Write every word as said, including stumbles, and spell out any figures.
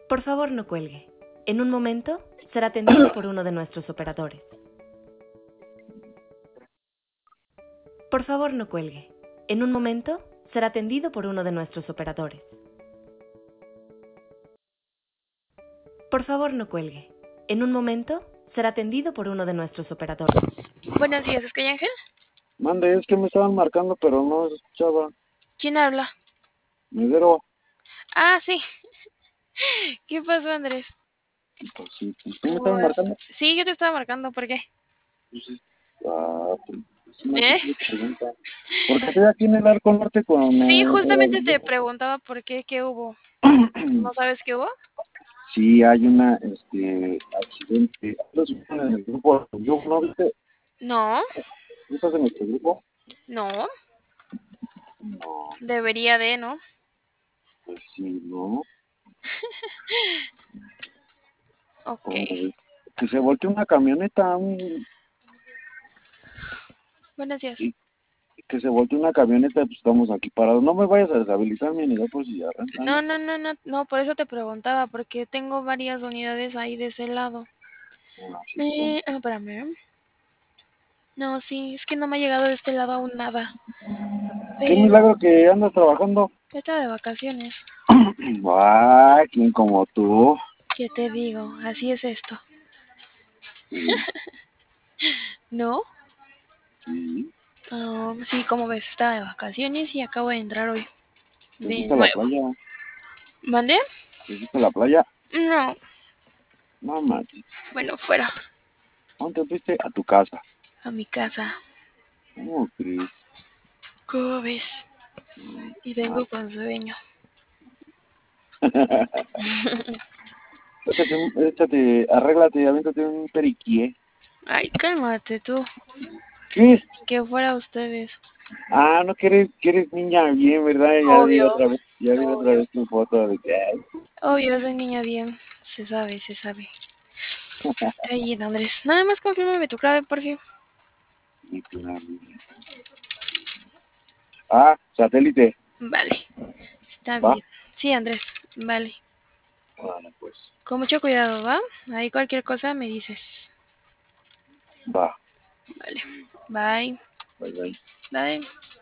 Por favor, no cuelgue. En un momento será atendido por uno de nuestros operadores. Por favor, no cuelgue. En un momento será atendido por uno de nuestros operadores. Por favor, no cuelgue. En un momento será atendido por uno de nuestros operadores. Buenos días, ¿es que Ángel? Mande, es que me estaban marcando, pero no escuchaba. ¿Quién habla? Medero. Ah, sí. ¿Qué pasó, Andrés? Pues sí, pues, ¿tú me estaban marcando? Sí, yo te estaba marcando, ¿por qué? Pues, sí. Ah, pues, es una ¿Eh? simple pregunta. Porque estoy aquí en el Arco Norte con... Sí, eh, justamente te preguntaba por qué, ¿qué hubo? ¿No sabes qué hubo? Sí, hay una, este, accidente. ¿Los vieron en el grupo? ¿Yo no viste? No, ¿No estás en nuestro grupo? no, No, debería de, ¿no? pues sí, ¿no? Ok. Como de- que se volteó una camioneta, un- Buenos días. y que se volteó una camioneta, pues estamos aquí parados. No me vayas a deshabilitar mi unidad por si arrancan. No, no, no, no, no, por eso te preguntaba, porque tengo varias unidades ahí de ese lado. Ah, sí, Eh, ah, espérame. No, sí, es que no me ha llegado de este lado aún nada. qué Pero milagro que andas trabajando. está de vacaciones. Ay, ¿quién como tú? ¿Qué te digo? Así es esto. Sí, ¿No? sí. Ah, sí, como ves, estaba de vacaciones y acabo de entrar hoy. ¿Te De fuiste a la nuevo. playa? ¿Mandé? ¿Te fuiste a la playa? No. No manches. Bueno, fuera. ¿Dónde fuiste? A tu casa. A mi casa. ¿Cómo crees? ¿Cómo ves? Mm, Y ah. vengo con sueño. échate, un- échate, arréglate, avéntate un periqué. Ay, cálmate tú. ¿Qué? Que fuera ustedes. Ah, no quieres, quieres niña bien, ¿verdad? Ya vi Obvio. otra vez, ya vi otra Obvio. vez tu foto de que, ay, Obvio, soy niña bien. Se sabe, se sabe. Ay, Andrés, nada más confírmame tu clave, por fin. mi clave. Ah, satélite. Vale, está Va. bien. Sí, Andrés, vale. Bueno, pues, Con mucho cuidado, ¿va? Ahí cualquier cosa me dices. va. Vale. Bye. Bye, bye. Bye.